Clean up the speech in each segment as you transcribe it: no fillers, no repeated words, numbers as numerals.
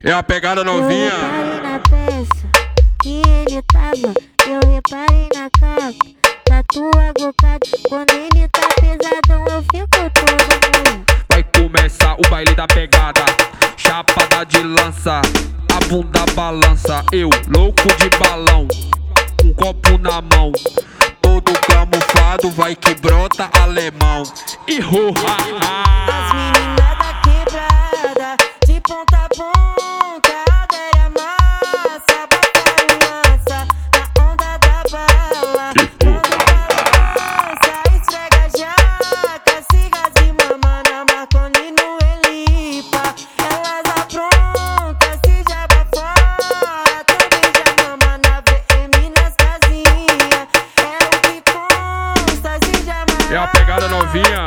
É a pegada novinha. Eu reparei na peça que ele tava, eu reparei na capa da tua bocada. Quando ele tá pesadão eu fico todo mundo. Vai começar o baile da pegada, chapada de lança, a bunda balança. Eu, louco de balão, um copo na mão, todo camuflado, vai que brota alemão. E As meninas da quebrada, de ponta a ponta, adere a massa, bota o lança, na onda da bala. Quando balança, esfrega jaca, cigas e mama na Marconi no Elipa. Elas aprontam, se já fora, também já mama na VM nas casinhas. É o que consta, se já é a pegada novinha.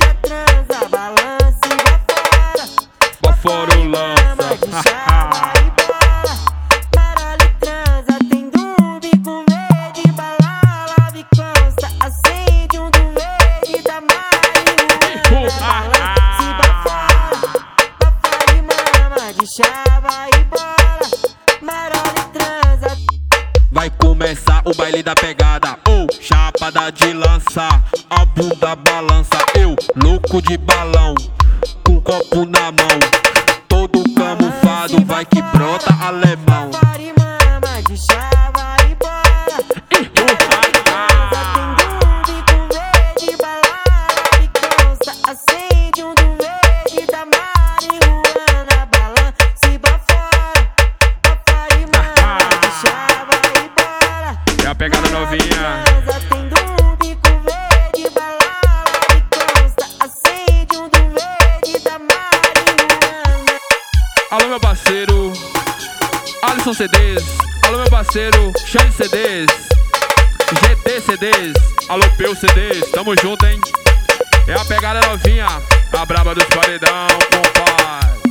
Fora o lança, chava e bola, marola e transa, tem dúvida com verde, bala, lave consta, acende um do verde da marihuana, se bafora, bafora e mama, de chava e bola, marola e transa. vai começar o baile da pegada, chapada de lança, a bunda balança. Eu, louco de balão, com copo na mão, todo camuflado, vai que brota alemão. Bafora e mama, de chava e bola, tem dúvida com verde, bala, lave consta, acende um do verde da marihuana, balança e bafora, bafora e mama, de chava e bola. É a pegada novinha. Tem dúvida com verde, bala, lave consta, acende um do verde da marihuana. Alô meu parceiro Alisson CDs, alô meu parceiro Xande CDs, GT CDs, alô Peu CDs, tamo junto, hein? É a pegada novinha, a braba dos paredão, compadre.